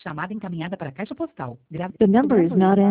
Chamada encaminhada para a caixa postal. The number is not